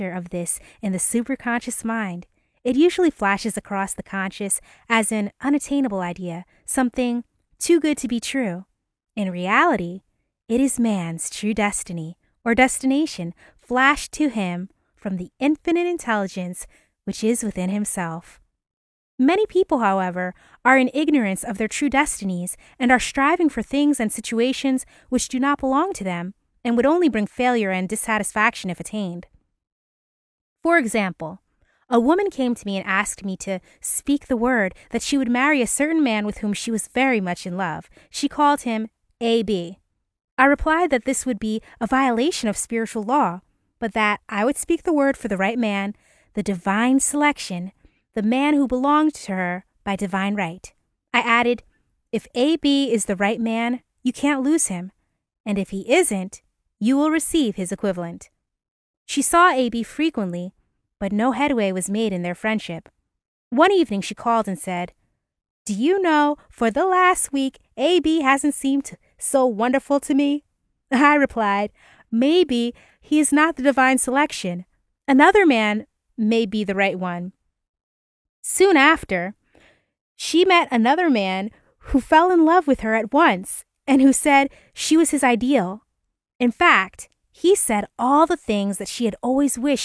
of this in the superconscious mind. It usually flashes across the conscious as an unattainable idea, something too good to be true. In reality, it is man's true destiny or destination flashed to him from the infinite intelligence which is within himself. Many people, however, are in ignorance of their true destinies and are striving for things and situations which do not belong to them and would only bring failure and dissatisfaction if attained. For example, a woman came to me and asked me to speak the word that she would marry a certain man with whom she was very much in love. She called him A.B. I replied that this would be a violation of spiritual law, but that I would speak the word for the right man, the divine selection, the man who belonged to her by divine right. I added, if A.B. is the right man, you can't lose him, and if he isn't, you will receive his equivalent. She saw A.B. frequently, but no headway was made in their friendship. One evening she called and said, "Do you know, for the last week, A.B. hasn't seemed so wonderful to me?" I replied, "Maybe he is not the divine selection. Another man may be the right one." Soon after, she met another man who fell in love with her at once and who said she was his ideal. In fact, he said all the things that she had always wished